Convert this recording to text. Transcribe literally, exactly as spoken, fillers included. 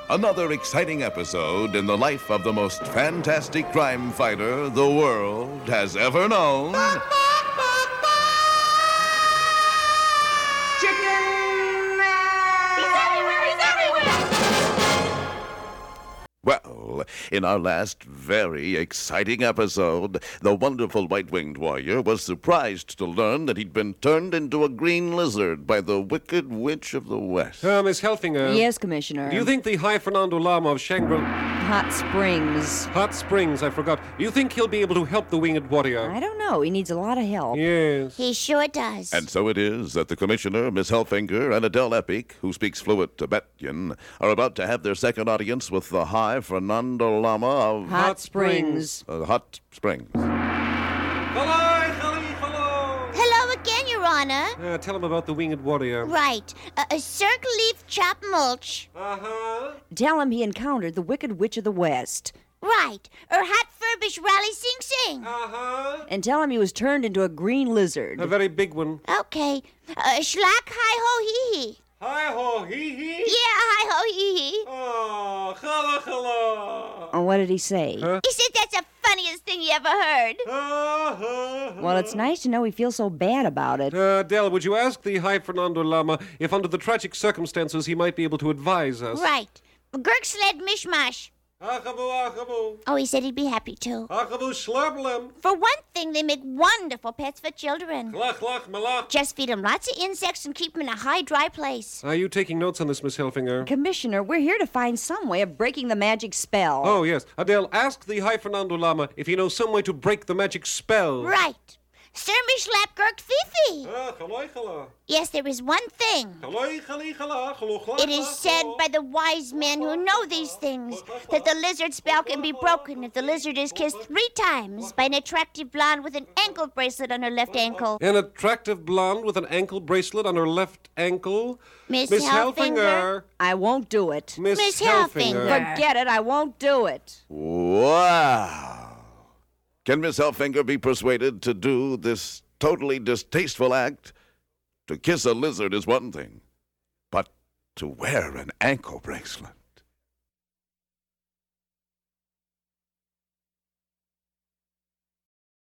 Another exciting episode in the life of the most fantastic crime fighter the world has ever known. Chicken Man! He's everywhere! He's everywhere! Well, in our last very exciting episode, the wonderful white-winged warrior was surprised to learn that he'd been turned into a green lizard by the Wicked Witch of the West. Uh, Miss Helfinger. Yes, Commissioner. Do you think the High Fernando Lama of Shangri... Hot Springs. Hot Springs, I forgot. Do you think he'll be able to help the winged warrior? I don't know. He needs a lot of help. Yes. He sure does. And so it is that the Commissioner, Miss Helfinger, and Adele Epic, who speaks fluent Tibetan, are about to have their second audience with the High Fernando Lama of... Hot Springs. Uh, Hot Springs. Hello, hello, hello. Hello again, Your Honor. Uh, tell him about the winged warrior. Right. Uh, a circle leaf chop mulch. Uh-huh. Tell him he encountered the Wicked Witch of the West. Right. Er hot furbish rally sing sing. Uh-huh. And tell him he was turned into a green lizard. A very big one. Okay. Uh, schlack hi ho hee hee. Hi-ho, hee-hee. Yeah, hi ho hee hee. Oh, hello, hello. Oh, what did he say? Huh? He said that's the funniest thing you ever heard. Uh-huh. Well, it's nice to know he feels so bad about it. Uh, Del, would you ask the High Fernando Lama if under the tragic circumstances he might be able to advise us? Right. Gurk sled mishmash. Achabu, achabu. Oh, he said he'd be happy too. Achabu slurblem. For one thing, they make wonderful pets for children. Klach, klach, malach. Just feed them lots of insects and keep them in a high, dry place. Are you taking notes on this, Miss Helfinger? Commissioner, we're here to find some way of breaking the magic spell. Oh, yes. Adele, ask the High Fernando Lama if he knows some way to break the magic spell. Right. Sirmish lap gurk fifi. Ah, chaloi, chala. Yes, there is one thing. Chaloi, chali, chala, chalo, chla, It is chla, said chalo. by the wise men who know these things that the lizard spell can be broken if the lizard is kissed three times by an attractive blonde with an ankle bracelet on her left ankle. An attractive blonde with an ankle bracelet on her left ankle. Miss Miss Helfinger. Helfinger. I won't do it. Miss, Miss Helfinger. Helfinger. Forget it. I won't do it. Wow. Can Miss Helfinger be persuaded to do this totally distasteful act? To kiss a lizard is one thing, but to wear an ankle bracelet.